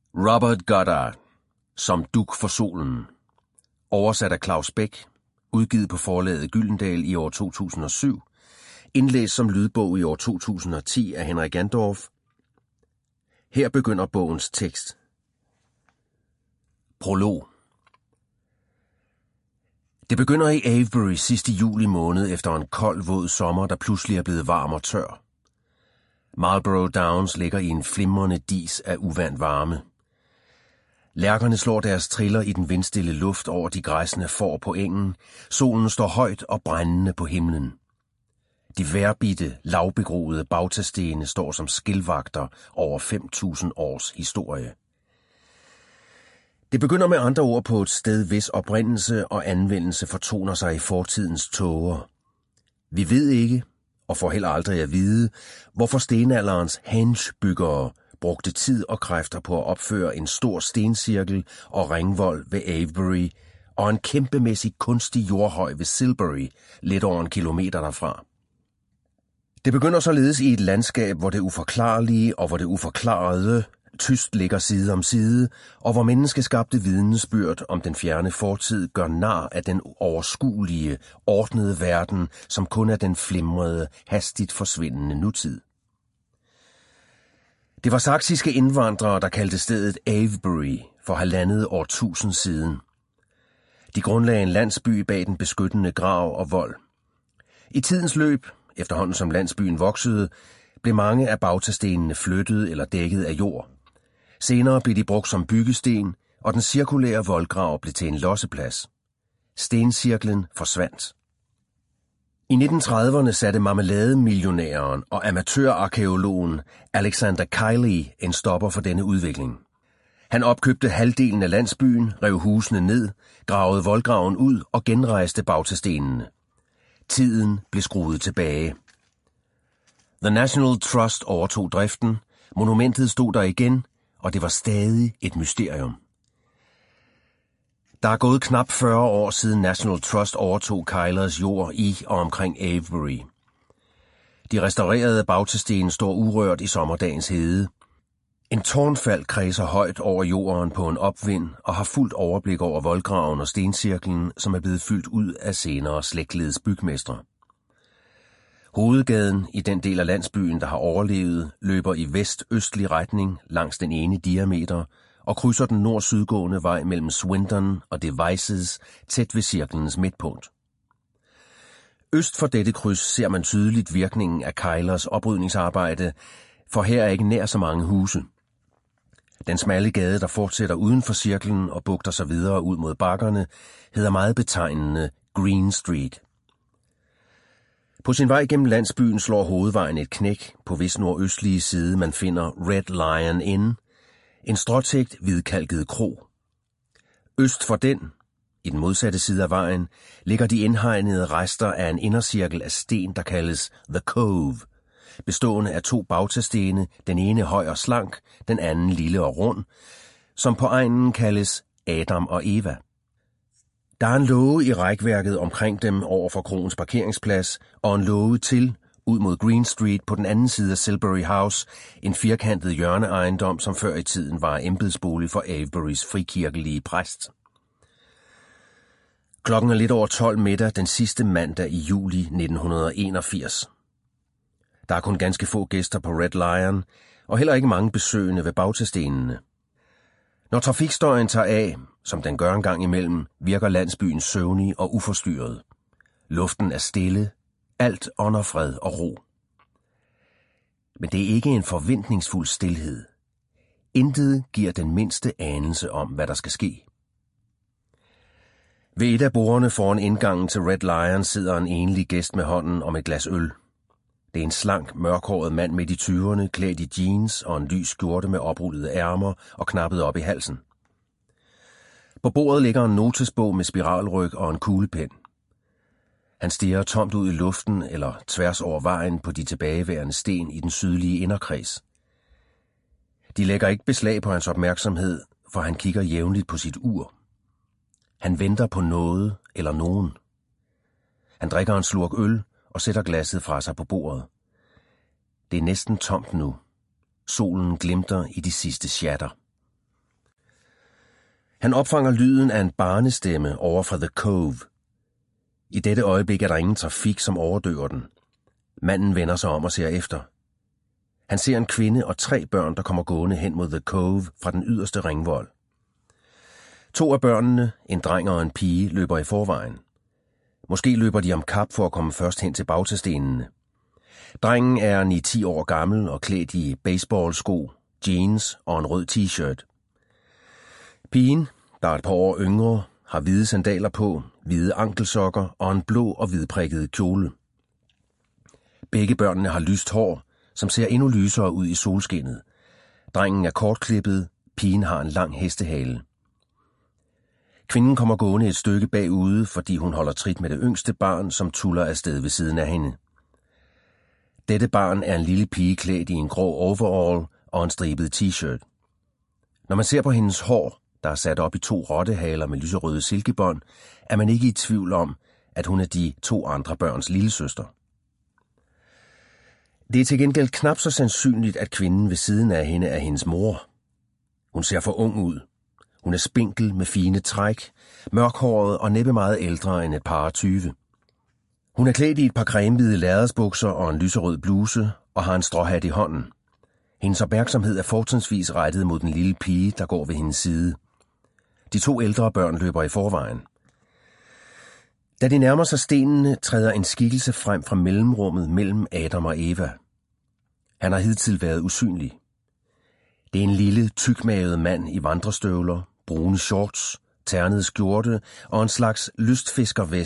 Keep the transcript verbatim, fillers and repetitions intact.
Robert Goddard, Som dug for solen. Oversat af Claus Bech. Udgivet på forlaget Gyldendal i år to tusind og syv. Indlæst som lydbog i år to tusind og ti af Henrik Jandorf. Her begynder bogens tekst. Prolog. Det begynder i Avebury sidste juli måned efter en kold, våd sommer, der pludselig er blevet varm og tør. Marlborough Downs ligger i en flimrende dis af uvant varme. Lærkerne slår deres triller i den vindstille luft over de græsne får på engen. Solen står højt og brændende på himlen. De vejrbitte, lavbegroede bautastene står som skilvagter over fem tusind års historie. Det begynder med andre ord på et sted, hvis oprindelse og anvendelse fortoner sig i fortidens tåger. Vi ved ikke, og får heller aldrig at vide, hvorfor stenalderens hengebyggere brugte tid og kræfter på at opføre en stor stencirkel og ringvold ved Avebury og en kæmpemæssig kunstig jordhøj ved Silbury, lidt over en kilometer derfra. Det begynder således i et landskab, hvor det uforklarlige og hvor det uforklarede tyst ligger side om side, og hvor menneskeskabte vidnesbyrd om den fjerne fortid gør nar af den overskuelige, ordnede verden, som kun er den flimrede, hastigt forsvindende nutid. Det var saksiske indvandrere, der kaldte stedet Avebury for halvandet årtusind siden. De grundlagde en landsby bag den beskyttende grav og vold. I tidens løb, efterhånden som landsbyen voksede, blev mange af bautastenene flyttet eller dækket af jord. Senere blev de brugt som byggesten, og den cirkulære voldgrav blev til en losseplads. Stencirklen forsvandt. I nitten trediverne satte marmelademillionæren og amatørarkæologen Alexander Kiley en stopper for denne udvikling. Han opkøbte halvdelen af landsbyen, rev husene ned, gravede voldgraven ud og genrejste bautastenene. Tiden blev skruet tilbage. The National Trust overtog driften, monumentet stod der igen, og det var stadig et mysterium. Der er gået knap fyrre år siden National Trust overtog Keilers jord i og omkring Avebury. De restaurerede bautasten står urørt i sommerdagens hede. En tårnfald kredser højt over jorden på en opvind og har fuldt overblik over voldgraven og stencirklen, som er blevet fyldt ud af senere slægtledes bygmestre. Hovedgaden i den del af landsbyen, der har overlevet, løber i vest-østlig retning langs den ene diameter og krydser den nord-sydgående vej mellem Swindon og Devizes tæt ved cirklens midtpunkt. Øst for dette kryds ser man tydeligt virkningen af Keilers oprydningsarbejde, for her er ikke nær så mange huse. Den smalle gade, der fortsætter uden for cirklen og bugter sig videre ud mod bakkerne, hedder meget betegnende Green Street. På sin vej gennem landsbyen slår hovedvejen et knæk, på hvis nordøstlige side man finder Red Lion Inn, en stråtækt hvidkalket kro. Øst for den, i den modsatte side af vejen, ligger de indhegnede rester af en indercirkel af sten, der kaldes The Cove, bestående af to bautastene, den ene høj og slank, den anden lille og rund, som på egnen kaldes Adam og Eva. Der er en låge i rækværket omkring dem over for kroens parkeringsplads, og en låge til, ud mod Green Street på den anden side af Silbury House, en firkantet hjørneejendom, som før i tiden var embedsbolig for Aveburys frikirkelige præst. Klokken er lidt over tolv middag den sidste mandag i juli nitten enogfirs. Der er kun ganske få gæster på Red Lion, og heller ikke mange besøgende ved bautastenene. Når trafikstøjen tager af, som den gør en gang imellem, virker landsbyen søvnig og uforstyrret. Luften er stille, alt ånder fred og ro. Men det er ikke en forventningsfuld stilhed. Intet giver den mindste anelse om, hvad der skal ske. Ved et af bordene foran indgangen til Red Lion sidder en enlig gæst med hånden om et glas øl. Det er en slank, mørkhåret mand midt i tyverne, klædt i jeans og en lys skjorte med oprullede ærmer og knappet op i halsen. På bordet ligger en notesbog med spiralryg og en kuglepen. Han stirrer tomt ud i luften eller tværs over vejen på de tilbageværende sten i den sydlige inderkreds. De lægger ikke beslag på hans opmærksomhed, for han kigger jævnligt på sit ur. Han venter på noget eller nogen. Han drikker en slurk øl og sætter glasset fra sig på bordet. Det er næsten tomt nu. Solen glimter i de sidste sjatter. Han opfanger lyden af en barnestemme over fra The Cove. I dette øjeblik er der ingen trafik, som overdøver den. Manden vender sig om og ser efter. Han ser en kvinde og tre børn, der kommer gående hen mod The Cove fra den yderste ringvold. To af børnene, en dreng og en pige, løber i forvejen. Måske løber de om kap for at komme først hen til bautastenene. Drengen er ni ti år gammel og klædt i baseballsko, jeans og en rød t-shirt. Pigen, der er et par år yngre, har hvide sandaler på, hvide ankelsokker og en blå og hvidprikket kjole. Begge børnene har lyst hår, som ser endnu lysere ud i solskinnet. Drengen er kortklippet, pigen har en lang hestehale. Kvinden kommer gående et stykke bagude, fordi hun holder trit med det yngste barn, som tuller afsted ved siden af hende. Dette barn er en lille pige klædt i en grå overall og en stribet t-shirt. Når man ser på hendes hår, der er sat op i to rottehaler med lyserøde silkebånd, er man ikke i tvivl om, at hun er de to andre børns lillesøster. Det er til gengæld knap så sandsynligt, at kvinden ved siden af hende er hendes mor. Hun ser for ung ud. Hun er spinkel med fine træk, mørkhåret og næppe meget ældre end et par og tyve. Hun er klædt i et par cremehvide lærredsbukser og en lyserød bluse og har en stråhat i hånden. Hendes opmærksomhed er fortrinsvis rettet mod den lille pige, der går ved hendes side. De to ældre børn løber i forvejen. Da de nærmer sig stenene, træder en skikkelse frem fra mellemrummet mellem Adam og Eva. Han har hidtil været usynlig. Det er en lille, tykmavet mand i vandrestøvler, brune shorts, ternet skjorte og en slags lystfiskervest